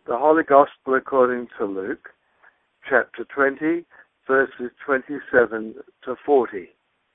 The Holy Gospel according to Luke, chapter 20, verses 27 to 40.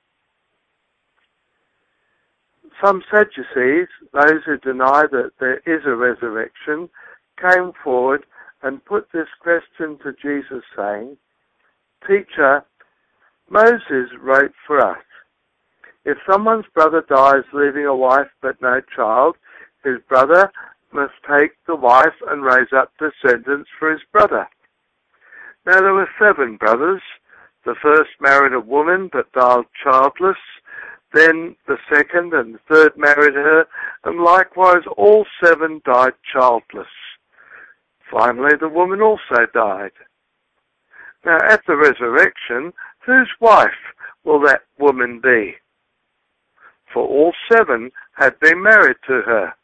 Some Sadducees, those who deny that there is a resurrection, came forward and put this question to Jesus, saying, "Teacher, Moses wrote for us, if someone's brother dies leaving a wife but no child, his brother must take the wife and raise up descendants for his brother. Now there were 7 brothers. The first married a woman but died childless. Then the second and the third married her, and likewise all 7 died childless. Finally the woman also died. Now at the resurrection, whose wife will that woman be? For all 7 had been married to her."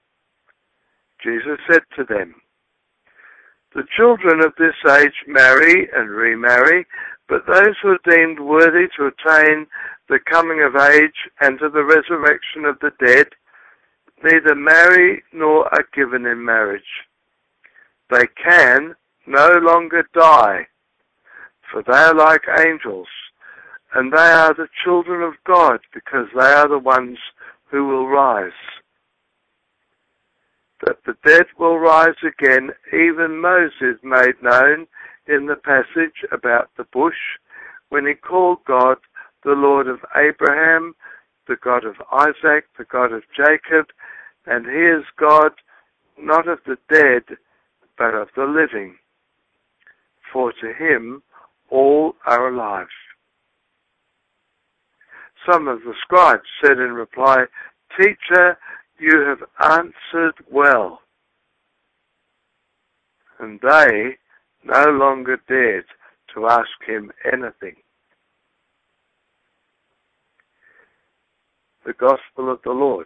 Jesus said to them, "The children of this age marry and remarry, but those who are deemed worthy to attain the coming of age and to the resurrection of the dead neither marry nor are given in marriage. They can no longer die, for they are like angels, and they are the children of God, because they are the ones who will rise. That the dead will rise again, even Moses made known in the passage about the bush, when he called God the Lord of Abraham, the God of Isaac, the God of Jacob, and he is God not of the dead, but of the living. For to him all are alive." Some of the scribes said in reply, "Teacher, you have answered well." And they no longer dared to ask him anything. The Gospel of the Lord.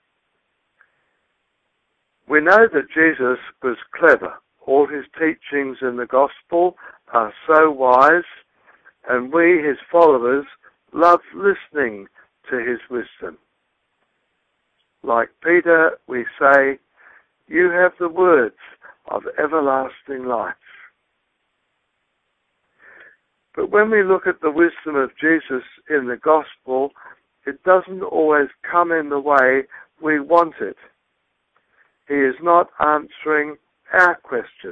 We know that Jesus was clever. All his teachings in the Gospel are so wise, and we, his followers, love listening to his wisdom. Like Peter, we say, "You have the words of everlasting life." But when we look at the wisdom of Jesus in the Gospel, it doesn't always come in the way we want it. He is not answering our questions.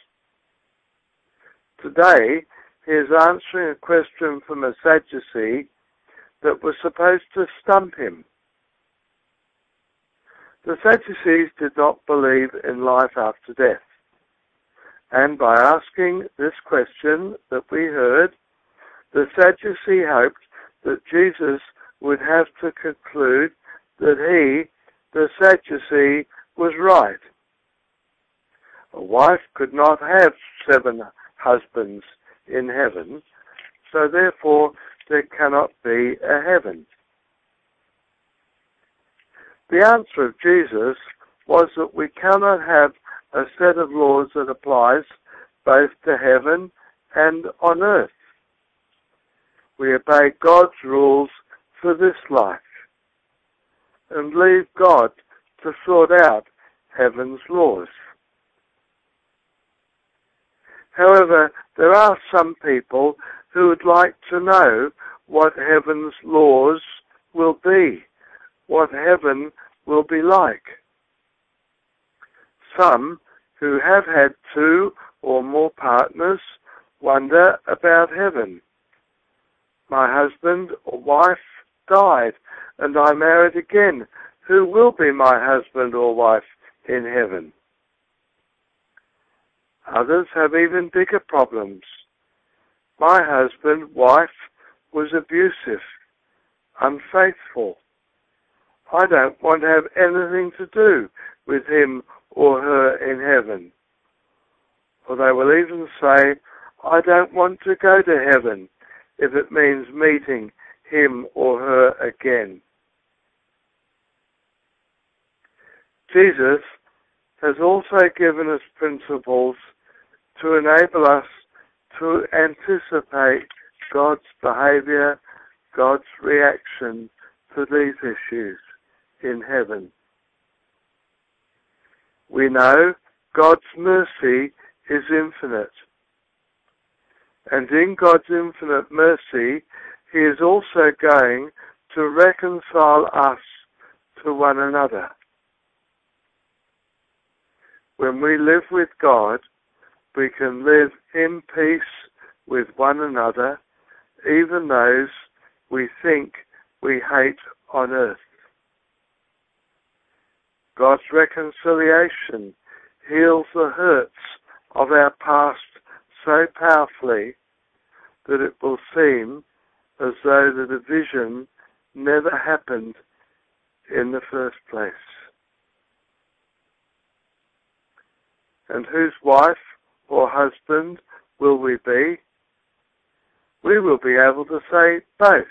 Today, he is answering a question from a Sadducee that was supposed to stump him. The Sadducees did not believe in life after death. And by asking this question that we heard, the Sadducee hoped that Jesus would have to conclude that he, the Sadducee, was right. A wife could not have 7 husbands in heaven, so therefore there cannot be a heaven. The answer of Jesus was that we cannot have a set of laws that applies both to heaven and on earth. We obey God's rules for this life and leave God to sort out heaven's laws. However, there are some people who would like to know what heaven's laws will be, what heaven will be like. Some who have had 2 or more partners wonder about heaven. My husband or wife died, and I married again. Who will be my husband or wife in heaven? Others have even bigger problems. My husband, wife, was abusive, unfaithful. I don't want to have anything to do with him or her in heaven. Or they will even say, I don't want to go to heaven if it means meeting him or her again. Jesus has also given us principles to enable us to anticipate God's behavior, God's reaction to these issues in heaven. We know God's mercy is infinite. And in God's infinite mercy, He is also going to reconcile us to one another. When we live with God, we can live in peace with one another, even those we think we hate on earth. God's reconciliation heals the hurts of our past so powerfully that it will seem as though the division never happened in the first place. And whose wife or husband will we be? We will be able to say both.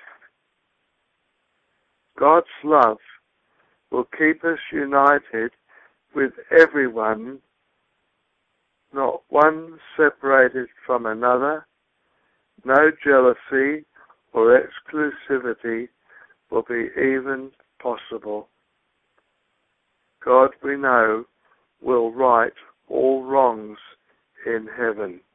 God's love will keep us united with everyone, not one separated from another. No jealousy or exclusivity will be even possible. God, we know, will right all wrongs in heaven.